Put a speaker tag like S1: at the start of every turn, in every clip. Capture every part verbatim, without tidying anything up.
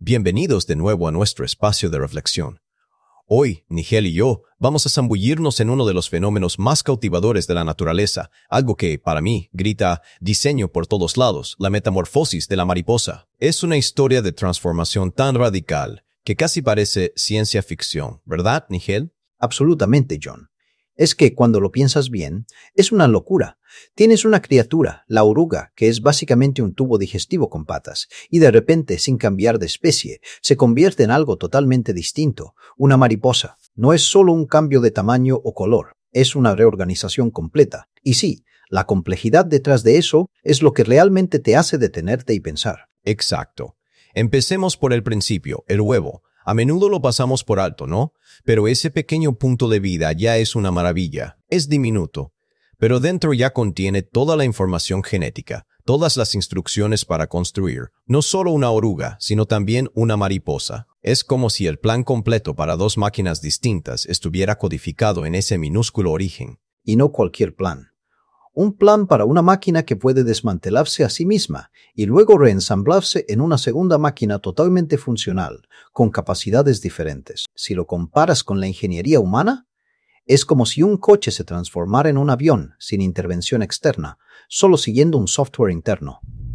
S1: Bienvenidos de nuevo a nuestro espacio de reflexión. Hoy, Nigel y yo vamos a zambullirnos en uno de los fenómenos más cautivadores de la naturaleza, algo que, para mí, grita diseño por todos lados, la metamorfosis de la mariposa. Es una historia de transformación tan radical que casi parece ciencia ficción, ¿verdad, Nigel?
S2: Absolutamente, John. Es que cuando lo piensas bien, es una locura. Tienes una criatura, la oruga, que es básicamente un tubo digestivo con patas, y de repente, sin cambiar de especie, se convierte en algo totalmente distinto, una mariposa. No es solo un cambio de tamaño o color, es una reorganización completa. Y sí, la complejidad detrás de eso es lo que realmente te hace detenerte y pensar.
S1: Exacto. Empecemos por el principio, el huevo. A menudo lo pasamos por alto, ¿no? Pero ese pequeño punto de vida ya es una maravilla. Es diminuto. Pero dentro ya contiene toda la información genética, todas las instrucciones para construir, no solo una oruga, sino también una mariposa. Es como si el plan completo para dos máquinas distintas estuviera codificado en ese minúsculo origen.
S2: Y no cualquier plan. Un plan para una máquina que puede desmantelarse a sí misma y luego reensamblarse en una segunda máquina totalmente funcional, con capacidades diferentes. Si lo comparas con la ingeniería humana, es como si un coche se transformara en un avión sin intervención externa, solo siguiendo un software interno.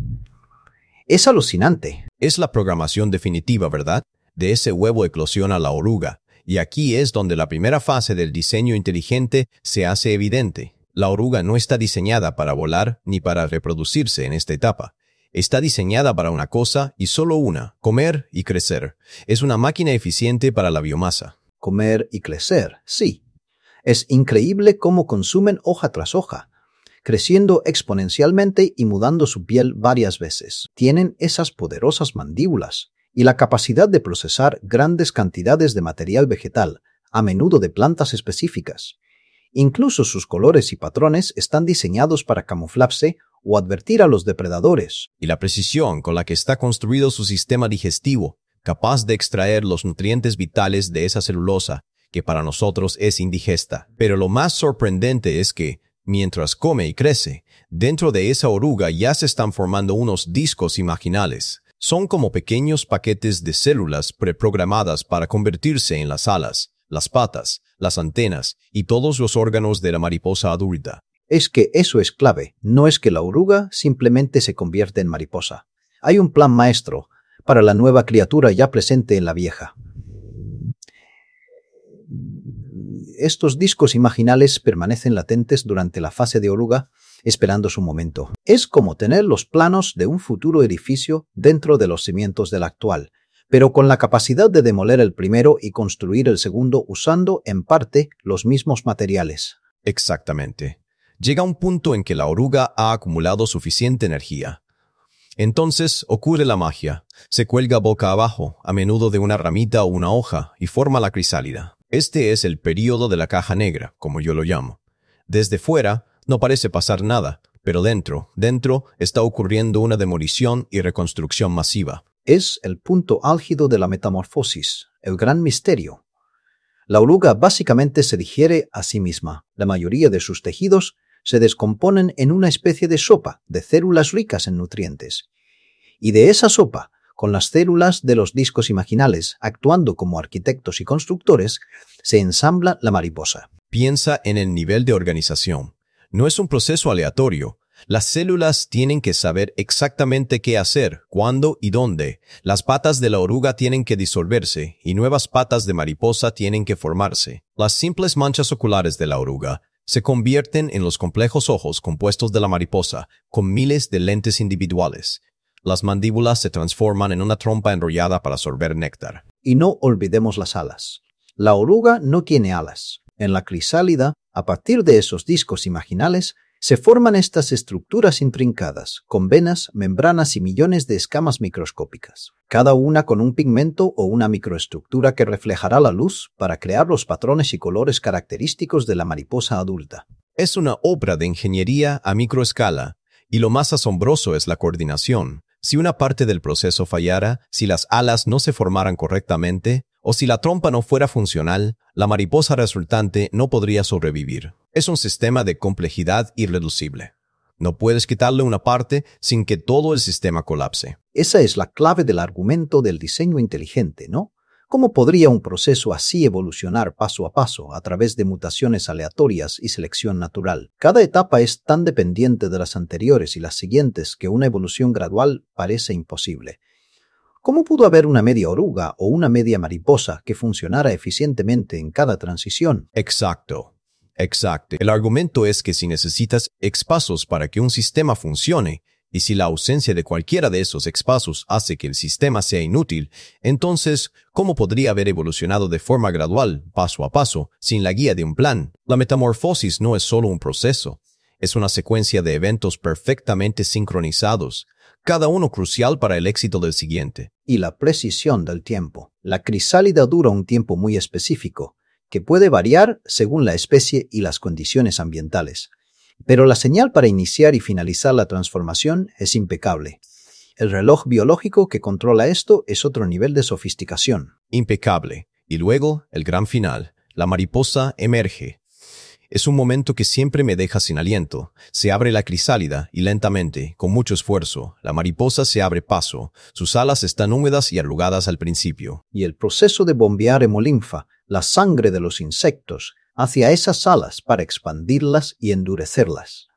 S2: Es alucinante.
S1: Es la programación definitiva, ¿verdad? De ese huevo eclosiona la oruga, y aquí es donde la primera fase del diseño inteligente se hace evidente. La oruga no está diseñada para volar ni para reproducirse en esta etapa. Está diseñada para una cosa y solo una, comer y crecer. Es una máquina eficiente para la biomasa.
S2: Comer y crecer, sí. Es increíble cómo consumen hoja tras hoja, creciendo exponencialmente y mudando su piel varias veces. Tienen esas poderosas mandíbulas y la capacidad de procesar grandes cantidades de material vegetal, a menudo de plantas específicas. Incluso sus colores y patrones están diseñados para camuflarse o advertir a los depredadores.
S1: Y la precisión con la que está construido su sistema digestivo, capaz de extraer los nutrientes vitales de esa celulosa, que para nosotros es indigesta. Pero lo más sorprendente es que, mientras come y crece, dentro de esa oruga ya se están formando unos discos imaginales. Son como pequeños paquetes de células preprogramadas para convertirse en las alas, las patas, las antenas y todos los órganos de la mariposa adulta.
S2: Es que eso es clave, no es que la oruga simplemente se convierte en mariposa. Hay un plan maestro para la nueva criatura ya presente en la vieja. Estos discos imaginales permanecen latentes durante la fase de oruga, esperando su momento. Es como tener los planos de un futuro edificio dentro de los cimientos del actual, pero con la capacidad de demoler el primero y construir el segundo usando, en parte, los mismos materiales.
S1: Exactamente. Llega un punto en que la oruga ha acumulado suficiente energía. Entonces ocurre la magia. Se cuelga boca abajo, a menudo de una ramita o una hoja, y forma la crisálida. Este es el período de la caja negra, como yo lo llamo. Desde fuera no parece pasar nada, pero dentro, dentro está ocurriendo una demolición y reconstrucción masiva.
S2: Es el punto álgido de la metamorfosis, el gran misterio. La oruga básicamente se digiere a sí misma. La mayoría de sus tejidos se descomponen en una especie de sopa de células ricas en nutrientes. Y de esa sopa, con las células de los discos imaginales actuando como arquitectos y constructores, se ensambla la mariposa.
S1: Piensa en el nivel de organización. No es un proceso aleatorio. Las células tienen que saber exactamente qué hacer, cuándo y dónde. Las patas de la oruga tienen que disolverse y nuevas patas de mariposa tienen que formarse. Las simples manchas oculares de la oruga se convierten en los complejos ojos compuestos de la mariposa, con miles de lentes individuales. Las mandíbulas se transforman en una trompa enrollada para sorber néctar.
S2: Y no olvidemos las alas. La oruga no tiene alas. En la crisálida, a partir de esos discos imaginales, se forman estas estructuras intrincadas, con venas, membranas y millones de escamas microscópicas, cada una con un pigmento o una microestructura que reflejará la luz para crear los patrones y colores característicos de la mariposa adulta.
S1: Es una obra de ingeniería a microescala, y lo más asombroso es la coordinación. Si una parte del proceso fallara, si las alas no se formaran correctamente, o si la trompa no fuera funcional, la mariposa resultante no podría sobrevivir. Es un sistema de complejidad irreducible. No puedes quitarle una parte sin que todo el sistema colapse.
S2: Esa es la clave del argumento del diseño inteligente, ¿no? ¿Cómo podría un proceso así evolucionar paso a paso a través de mutaciones aleatorias y selección natural? Cada etapa es tan dependiente de las anteriores y las siguientes que una evolución gradual parece imposible. ¿Cómo pudo haber una media oruga o una media mariposa que funcionara eficientemente en cada transición?
S1: Exacto. Exacto. El argumento es que si necesitas expasos para que un sistema funcione, y si la ausencia de cualquiera de esos expasos hace que el sistema sea inútil, entonces, ¿cómo podría haber evolucionado de forma gradual, paso a paso, sin la guía de un plan? La metamorfosis no es solo un proceso, es una secuencia de eventos perfectamente sincronizados, cada uno crucial para el éxito del siguiente.
S2: Y la precisión del tiempo. La crisálida dura un tiempo muy específico, que puede variar según la especie y las condiciones ambientales. Pero la señal para iniciar y finalizar la transformación es impecable. El reloj biológico que controla esto es otro nivel de sofisticación.
S1: Impecable. Y luego, el gran final. La mariposa emerge. Es un momento que siempre me deja sin aliento. Se abre la crisálida y lentamente, con mucho esfuerzo, la mariposa se abre paso. Sus alas están húmedas y arrugadas al principio.
S2: Y el proceso de bombear hemolinfa, la sangre de los insectos, hacia esas alas para expandirlas y endurecerlas.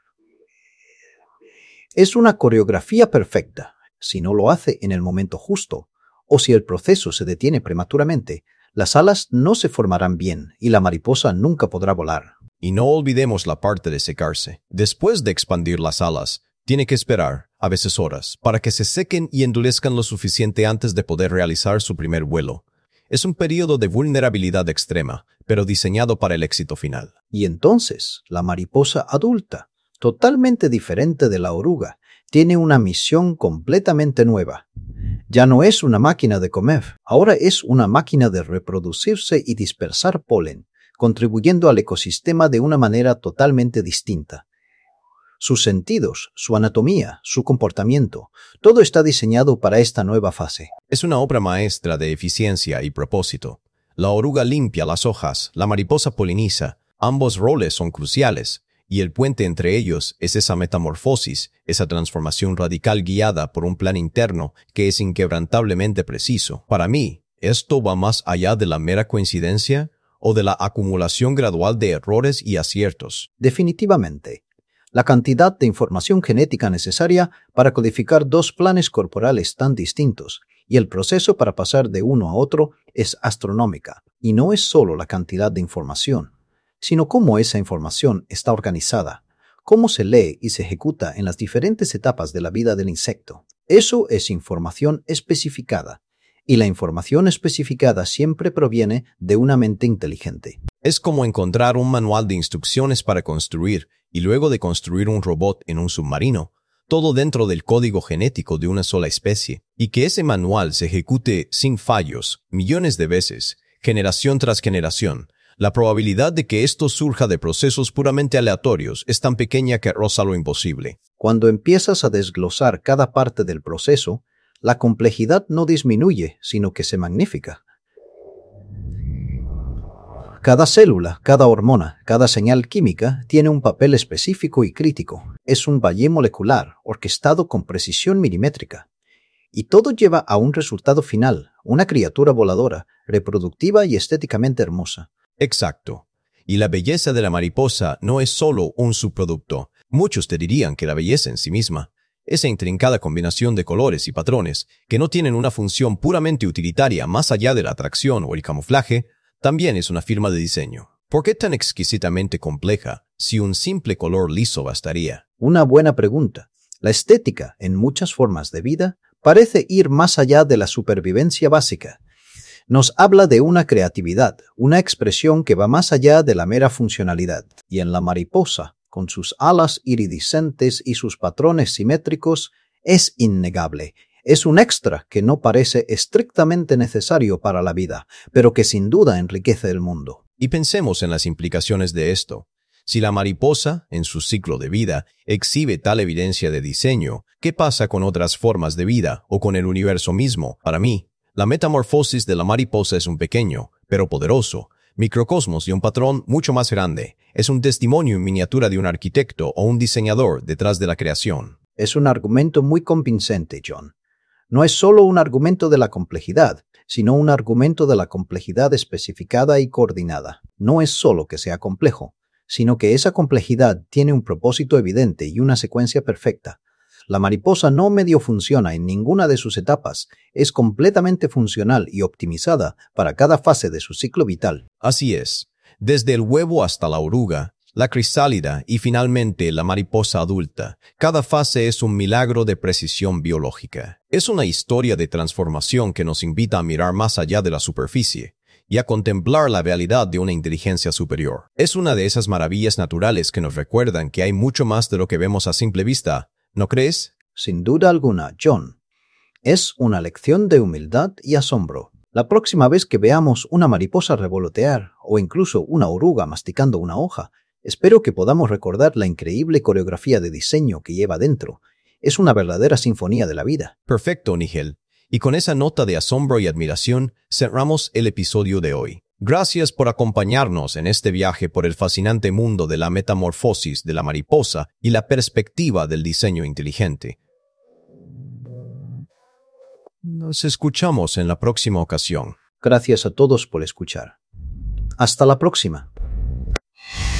S2: Es una coreografía perfecta. Si no lo hace en el momento justo, o si el proceso se detiene prematuramente, las alas no se formarán bien y la mariposa nunca podrá volar.
S1: Y no olvidemos la parte de secarse. Después de expandir las alas, tiene que esperar, a veces horas, para que se sequen y endurezcan lo suficiente antes de poder realizar su primer vuelo. Es un periodo de vulnerabilidad extrema, pero diseñado para el éxito final.
S2: Y entonces, la mariposa adulta, totalmente diferente de la oruga, tiene una misión completamente nueva. Ya no es una máquina de comer, ahora es una máquina de reproducirse y dispersar polen, contribuyendo al ecosistema de una manera totalmente distinta. Sus sentidos, su anatomía, su comportamiento, todo está diseñado para esta nueva fase.
S1: Es una obra maestra de eficiencia y propósito. La oruga limpia las hojas, la mariposa poliniza. Ambos roles son cruciales, y el puente entre ellos es esa metamorfosis, esa transformación radical guiada por un plan interno que es inquebrantablemente preciso. Para mí, esto va más allá de la mera coincidencia o de la acumulación gradual de errores y aciertos.
S2: Definitivamente. La cantidad de información genética necesaria para codificar dos planes corporales tan distintos y el proceso para pasar de uno a otro es astronómica. Y no es solo la cantidad de información, sino cómo esa información está organizada, cómo se lee y se ejecuta en las diferentes etapas de la vida del insecto. Eso es información especificada, y la información especificada siempre proviene de una mente inteligente.
S1: Es como encontrar un manual de instrucciones para construir y luego de construir un robot en un submarino, todo dentro del código genético de una sola especie, y que ese manual se ejecute sin fallos, millones de veces, generación tras generación. La probabilidad de que esto surja de procesos puramente aleatorios es tan pequeña que roza lo imposible.
S2: Cuando empiezas a desglosar cada parte del proceso, la complejidad no disminuye, sino que se magnifica. Cada célula, cada hormona, cada señal química tiene un papel específico y crítico. Es un ballet molecular, orquestado con precisión milimétrica. Y todo lleva a un resultado final, una criatura voladora, reproductiva y estéticamente hermosa.
S1: Exacto. Y la belleza de la mariposa no es solo un subproducto. Muchos te dirían que la belleza en sí misma, esa intrincada combinación de colores y patrones, que no tienen una función puramente utilitaria más allá de la atracción o el camuflaje, también es una firma de diseño. ¿Por qué tan exquisitamente compleja si un simple color liso bastaría?
S2: Una buena pregunta. La estética, en muchas formas de vida, parece ir más allá de la supervivencia básica. Nos habla de una creatividad, una expresión que va más allá de la mera funcionalidad. Y en la mariposa, con sus alas iridiscentes y sus patrones simétricos, es innegable. Es un extra que no parece estrictamente necesario para la vida, pero que sin duda enriquece el mundo.
S1: Y pensemos en las implicaciones de esto. Si la mariposa, en su ciclo de vida, exhibe tal evidencia de diseño, ¿qué pasa con otras formas de vida o con el universo mismo? Para mí, la metamorfosis de la mariposa es un pequeño, pero poderoso, microcosmos de un patrón mucho más grande. Es un testimonio en miniatura de un arquitecto o un diseñador detrás de la creación.
S2: Es un argumento muy convincente, John. No es solo un argumento de la complejidad, sino un argumento de la complejidad especificada y coordinada. No es solo que sea complejo, sino que esa complejidad tiene un propósito evidente y una secuencia perfecta. La mariposa no medio funciona en ninguna de sus etapas, es completamente funcional y optimizada para cada fase de su ciclo vital.
S1: Así es, desde el huevo hasta la oruga, la crisálida y finalmente la mariposa adulta. Cada fase es un milagro de precisión biológica. Es una historia de transformación que nos invita a mirar más allá de la superficie y a contemplar la realidad de una inteligencia superior. Es una de esas maravillas naturales que nos recuerdan que hay mucho más de lo que vemos a simple vista, ¿no crees?
S2: Sin duda alguna, John. Es una lección de humildad y asombro. La próxima vez que veamos una mariposa revolotear o incluso una oruga masticando una hoja, espero que podamos recordar la increíble coreografía de diseño que lleva dentro. Es una verdadera sinfonía de la vida.
S1: Perfecto, Nigel. Y con esa nota de asombro y admiración, cerramos el episodio de hoy. Gracias por acompañarnos en este viaje por el fascinante mundo de la metamorfosis de la mariposa y la perspectiva del diseño inteligente. Nos escuchamos en la próxima ocasión.
S2: Gracias a todos por escuchar. Hasta la próxima.